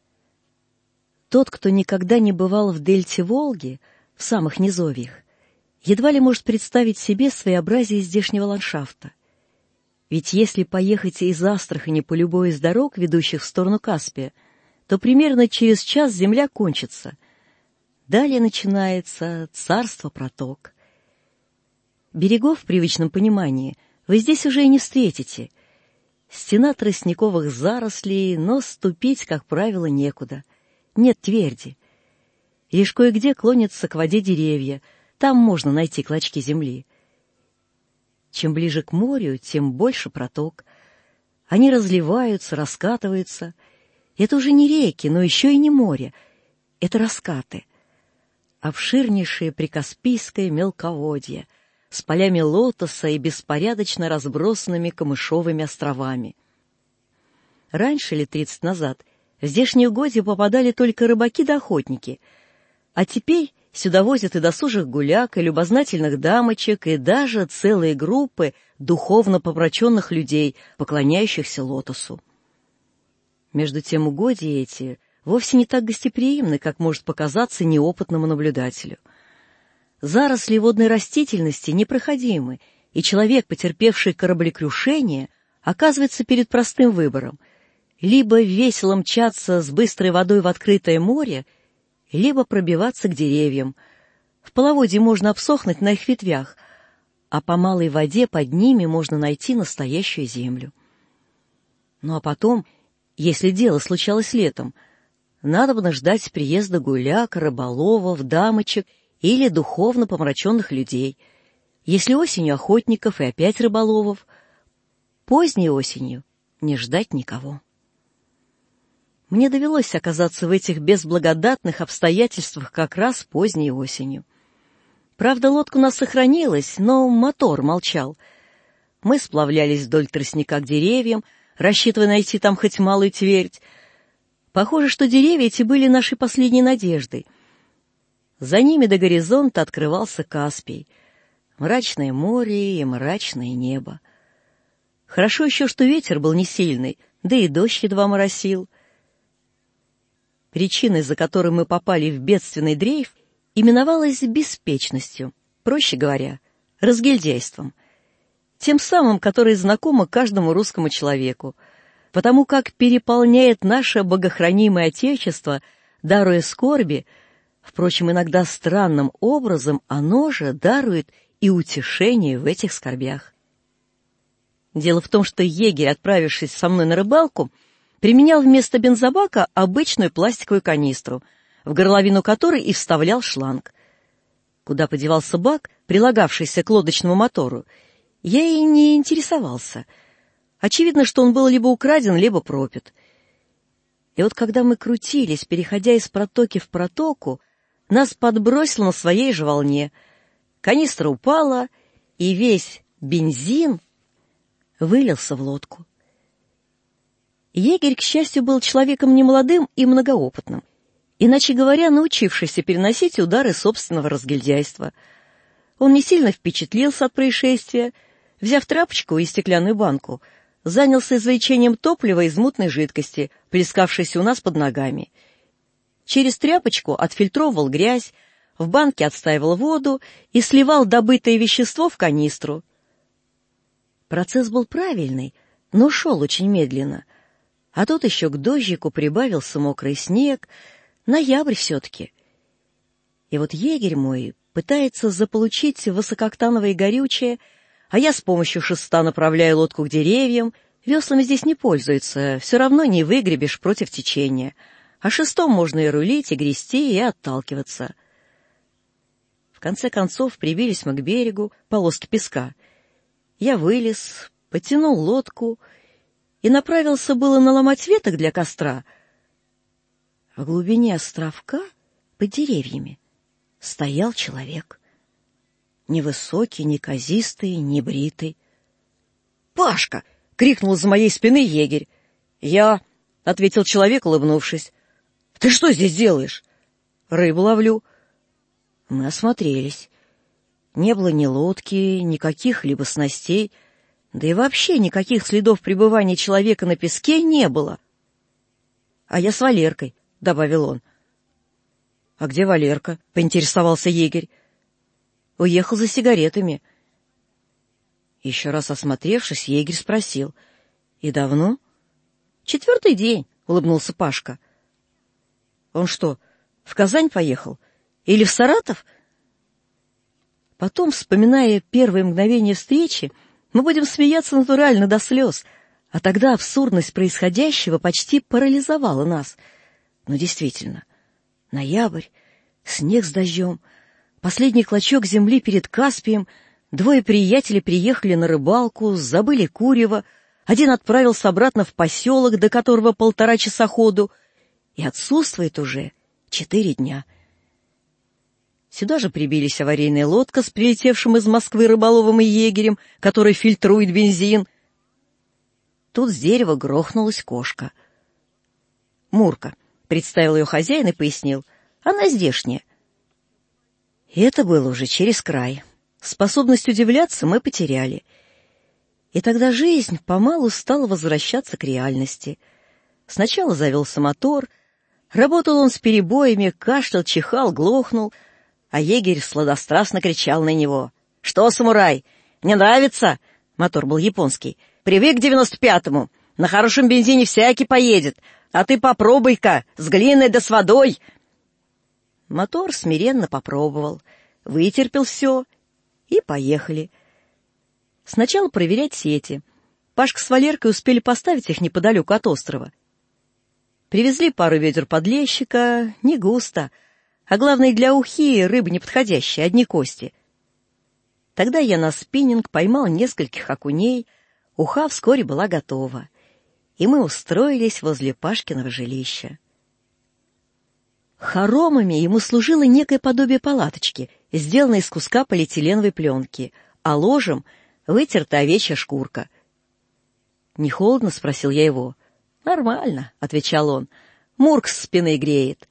Тот, кто никогда не бывал в дельте Волги, в самых низовьях, едва ли может представить себе своеобразие здешнего ландшафта. Ведь если поехать из Астрахани по любой из дорог, ведущих в сторону Каспия, то примерно через час земля кончится. Далее начинается царство-проток. Берегов в привычном понимании вы здесь уже и не встретите. Стена тростниковых зарослей, но ступить, как правило, некуда. Нет тверди. Лишь кое-где клонятся к воде деревья, там можно найти клочки земли. Чем ближе к морю, тем больше проток. Они разливаются, раскатываются. Это уже не реки, но еще и не море. Это раскаты. Обширнейшее прикаспийское мелководье с полями лотоса и беспорядочно разбросанными камышовыми островами. Раньше, лет 30 назад, в здешние угодья попадали только рыбаки да охотники, а теперь сюда возят и досужих гуляк, и любознательных дамочек, и даже целые группы духовно помраченных людей, поклоняющихся лотосу. Между тем угодья эти вовсе не так гостеприимны, как может показаться неопытному наблюдателю. Заросли водной растительности непроходимы, и человек, потерпевший кораблекрушение, оказывается перед простым выбором: либо весело мчаться с быстрой водой в открытое море, либо пробиваться к деревьям. В половодье можно обсохнуть на их ветвях, а по малой воде под ними можно найти настоящую землю. Ну а потом, если дело случалось летом, надобно ждать приезда гуляк, рыболовов, дамочек или духовно помраченных людей. Если осенью охотников и опять рыболовов, поздней осенью не ждать никого. Мне довелось оказаться в этих безблагодатных обстоятельствах как раз поздней осенью. Правда, лодка у нас сохранилась, но мотор молчал. Мы сплавлялись вдоль тростника к деревьям, рассчитывая найти там хоть малую твердь. Похоже, что деревья эти были нашей последней надеждой. За ними до горизонта открывался Каспий. Мрачное море и мрачное небо. Хорошо еще, что ветер был не сильный, да и дождь едва моросил. Причина, из-за которой мы попали в бедственный дрейф, именовалась беспечностью, проще говоря, разгильдяйством. Тем самым, которое знакомо каждому русскому человеку, потому как переполняет наше богохранимое Отечество, даруя скорби. Впрочем, иногда странным образом оно же дарует и утешение в этих скорбях. Дело в том, что егерь, отправившись со мной на рыбалку, применял вместо бензобака обычную пластиковую канистру, в горловину которой и вставлял шланг. Куда подевался бак, прилагавшийся к лодочному мотору, я и не интересовался. Очевидно, что он был либо украден, либо пропит. И вот когда мы крутились, переходя из протоки в протоку, нас подбросило на своей же волне. Канистра упала, и весь бензин вылился в лодку. Егерь, к счастью, был человеком немолодым и многоопытным, иначе говоря, научившийся переносить удары собственного разгильдяйства. Он не сильно впечатлился от происшествия, взяв тряпочку и стеклянную банку, занялся извлечением топлива из мутной жидкости, плескавшейся у нас под ногами. Через тряпочку отфильтровывал грязь, в банке отстаивал воду и сливал добытое вещество в канистру. Процесс был правильный, но шел очень медленно. А тут еще к дождику прибавился мокрый снег, ноябрь все-таки. И вот егерь мой пытается заполучить высокооктановое горючее, а я с помощью шеста направляю лодку к деревьям. Веслами здесь не пользуются, все равно не выгребешь против течения. А шестом можно и рулить, и грести, и отталкиваться. В конце концов прибились мы к берегу, полоски песка. Я вылез, потянул лодку и направился было наломать веток для костра. В глубине островка, под деревьями, стоял человек. Невысокий, неказистый, небритый. «Пашка!» — крикнул из моей спины егерь. «Я!» — ответил человек, улыбнувшись. «Ты что здесь делаешь?» «Рыбу ловлю». Мы осмотрелись. Не было ни лодки, ни каких-либо снастей, да и вообще никаких следов пребывания человека на песке не было. «А я с Валеркой», — добавил он. «А где Валерка?» — поинтересовался егерь. Уехал за сигаретами. Еще раз осмотревшись, егерь спросил: «И давно?» «4-й день», — улыбнулся Пашка. «Он что, в Казань поехал? Или в Саратов?» Потом, вспоминая первые мгновения встречи, мы будем смеяться натурально до слез, а тогда абсурдность происходящего почти парализовала нас. Но действительно, ноябрь, снег с дождем, последний клочок земли перед Каспием, 2 приятелей приехали на рыбалку, забыли курево, один отправился обратно в поселок, до которого 1,5 часа ходу, и отсутствует уже 4 дня. Сюда же прибились аварийная лодка с прилетевшим из Москвы рыболовом и егерем, который фильтрует бензин. Тут с дерева грохнулась кошка. «Мурка», — представил ее хозяин и пояснил, — «она здешняя». И это было уже через край. Способность удивляться мы потеряли. И тогда жизнь помалу стала возвращаться к реальности. Сначала завелся мотор, работал он с перебоями, кашлял, чихал, глохнул, а егерь сладострастно кричал на него: «Что, самурай, не нравится?» Мотор был японский. «Привык к 95-му. На хорошем бензине всякий поедет. А ты попробуй-ка, с глиной да с водой». Мотор смиренно попробовал, вытерпел все, и поехали. Сначала проверять сети. Пашка с Валеркой успели поставить их неподалеку от острова. Привезли пару ведер подлещика, не густо, а главное, для ухи рыба неподходящая, одни кости. Тогда я на спиннинг поймал нескольких окуней, уха вскоре была готова, и мы устроились возле Пашкиного жилища. Хоромами ему служило некое подобие палаточки, сделанной из куска полиэтиленовой пленки, а ложем — вытертая овечья шкурка. «Не холодно?» — спросил я его. «Нормально», — отвечал он. «Мурк с спины греет».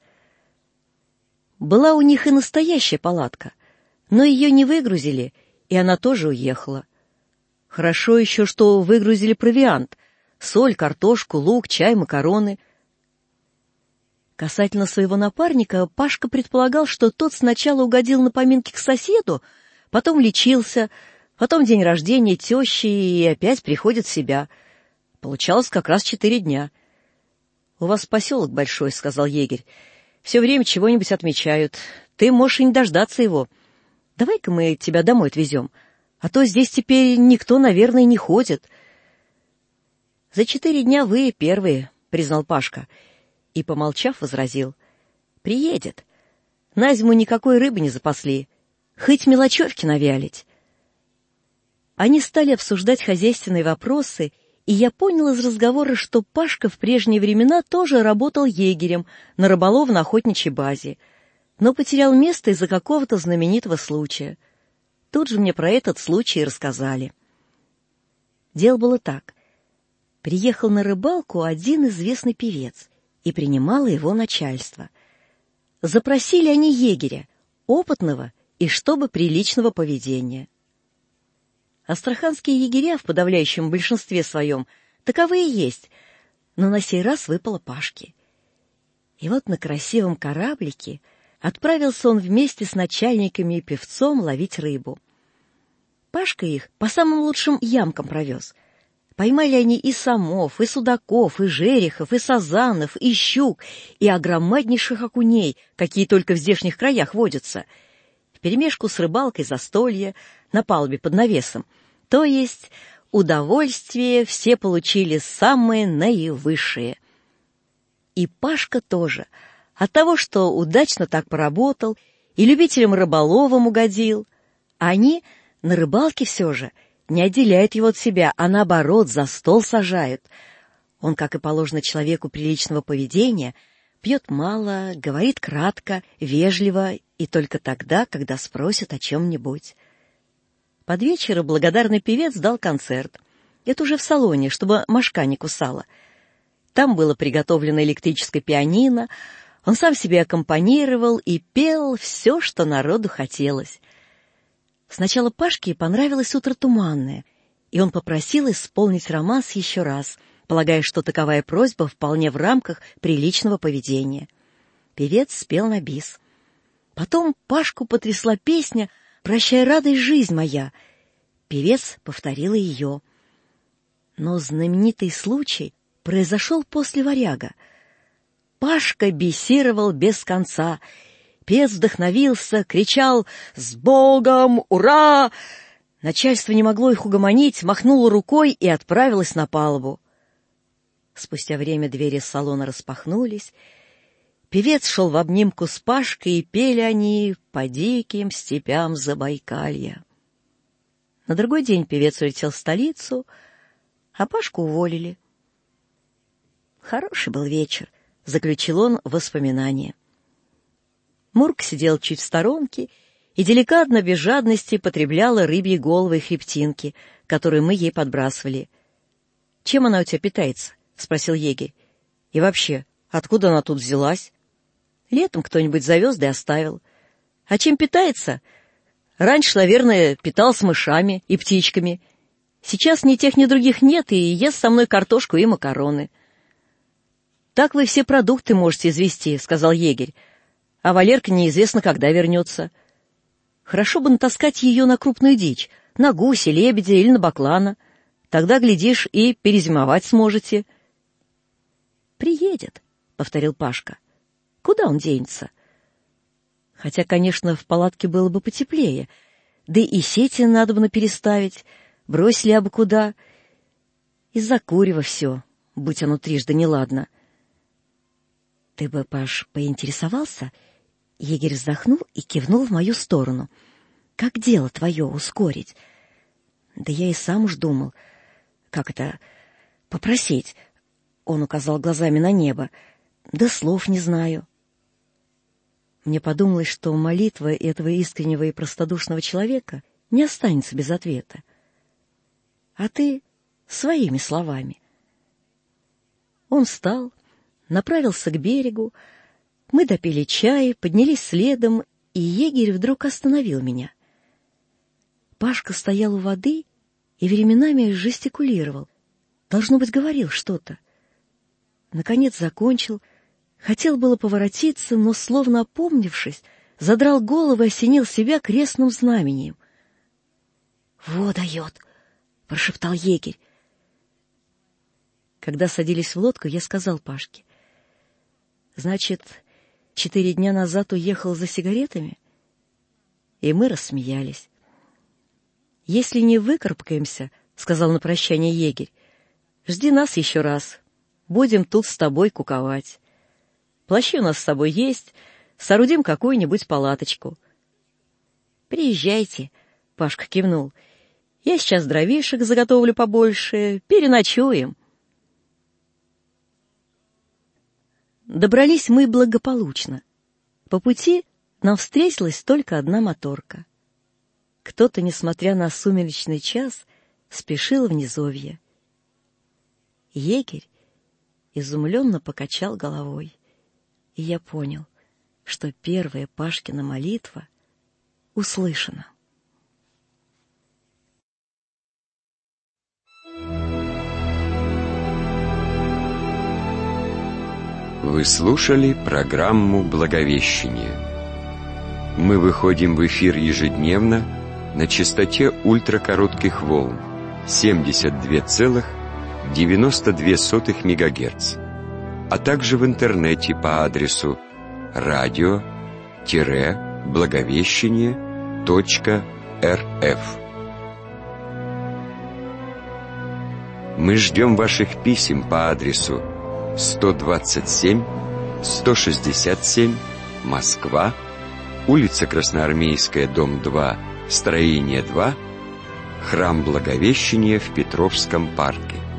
Была у них и настоящая палатка, но ее не выгрузили, и она тоже уехала. Хорошо еще, что выгрузили провиант — соль, картошку, лук, чай, макароны. Касательно своего напарника, Пашка предполагал, что тот сначала угодил на поминки к соседу, потом лечился, потом день рождения тещи и опять приходит в себя. Получалось как раз 4 дня. «У вас поселок большой», — сказал егерь. «Все время чего-нибудь отмечают. Ты можешь и не дождаться его. Давай-ка мы тебя домой отвезем, а то здесь теперь никто, наверное, не ходит». «За 4 дня вы первые», — признал Пашка. И, помолчав, возразил: «Приедет. На зиму никакой рыбы не запасли. Хоть мелочевки навялить». Они стали обсуждать хозяйственные вопросы, и я понял из разговора, что Пашка в прежние времена тоже работал егерем на рыболовно-охотничьей базе, но потерял место из-за какого-то знаменитого случая. Тут же мне про этот случай и рассказали. Дело было так. Приехал на рыбалку один известный певец, и принимало его начальство. Запросили они егеря, опытного и чтобы приличного поведения. Астраханские егеря в подавляющем большинстве своем таковые есть, но на сей раз выпало Пашке. И вот на красивом кораблике отправился он вместе с начальниками и певцом ловить рыбу. Пашка их по самым лучшим ямкам провез. Поймали они и самов, и судаков, и жерехов, и сазанов, и щук, и огромнейших окуней, какие только в здешних краях водятся, вперемешку с рыбалкой застолья на палубе под навесом. То есть удовольствие все получили самое наивысшее. И Пашка тоже, от того, что удачно так поработал и любителям рыболовам угодил, они на рыбалке все же не отделяют его от себя, а наоборот за стол сажают. Он, как и положено человеку приличного поведения, пьет мало, говорит кратко, вежливо и только тогда, когда спросят о чем-нибудь. Под вечер благодарный певец дал концерт. Это уже в салоне, чтобы мошка не кусала. Там было приготовлено электрическое пианино, он сам себе аккомпанировал и пел все, что народу хотелось. Сначала Пашке понравилось «Утро туманное», и он попросил исполнить романс еще раз, полагая, что таковая просьба вполне в рамках приличного поведения. Певец спел на бис. Потом Пашку потрясла песня, Прощай, радость, жизнь моя!» Певец повторил ее. Но знаменитый случай произошел после варяга. Пашка бесировал без конца. Певец вдохновился, кричал «С Богом! Ура!». Начальство не могло их угомонить, махнуло рукой и отправилось на палубу. Спустя время двери салона распахнулись. Певец шел в обнимку с Пашкой, и пели они по диким степям Забайкалья. На другой день певец улетел в столицу, а Пашку уволили. «Хороший был вечер», — заключил он воспоминания. Мурка сидел чуть в сторонке и деликатно, без жадности, потребляла рыбьи головы и хребтинки, которые мы ей подбрасывали. «Чем она у тебя питается?» — спросил егерь. «И вообще, откуда она тут взялась?» «Летом кто-нибудь завез да и оставил. А чем питается? Раньше, наверное, питался мышами и птичками. Сейчас ни тех, ни других нет, и ест со мной картошку и макароны». «Так вы все продукты можете извести», — сказал егерь. «А Валерка неизвестно, когда вернется. Хорошо бы натаскать ее на крупную дичь, на гуся, лебедя или на баклана. Тогда, глядишь, и перезимовать сможете». «Приедет», — повторил Пашка. «Куда он денется?» Хотя, конечно, в палатке было бы потеплее, да и сети надо бы переставить, бросили абы куда. Из-за курева все, будь оно трижды неладно. «Ты бы, Паш, поинтересовался?» Егерь вздохнул и кивнул в мою сторону. «Как дело твое ускорить?» «Да я и сам уж думал. Как это? Попросить?» Он указал глазами на небо. «Да слов не знаю». Мне подумалось, что молитва этого искреннего и простодушного человека не останется без ответа. «А ты своими словами». Он встал, направился к берегу, мы допили чай, поднялись следом, и егерь вдруг остановил меня. Пашка стоял у воды и временами жестикулировал. Должно быть, говорил что-то. Наконец закончил, хотел было поворотиться, но, словно опомнившись, задрал голову и осенил себя крестным знамением. «Во дает!» — прошептал егерь. Когда садились в лодку, я сказал Пашке: «Значит, 4 дня назад уехал за сигаретами?» И мы рассмеялись. «Если не выкарабкаемся, — сказал на прощание егерь, — жди нас еще раз. Будем тут с тобой куковать. Плащи у нас с собой есть, соорудим какую-нибудь палаточку». «Приезжайте», — Пашка кивнул. «Я сейчас дровишек заготовлю побольше, переночуем». Добрались мы благополучно. По пути нам встретилась только одна моторка. Кто-то, несмотря на сумеречный час, спешил в низовье. Егерь изумленно покачал головой, и я понял, что первая Пашкина молитва услышана. Вы слушали программу «Благовещение». Мы выходим в эфир ежедневно на частоте ультракоротких волн 72,92 МГц, а также в интернете по адресу radio-благовещение.рф. Мы ждем ваших писем по адресу 127, 167, Москва, улица Красноармейская, дом 2, строение 2, храм Благовещения в Петровском парке.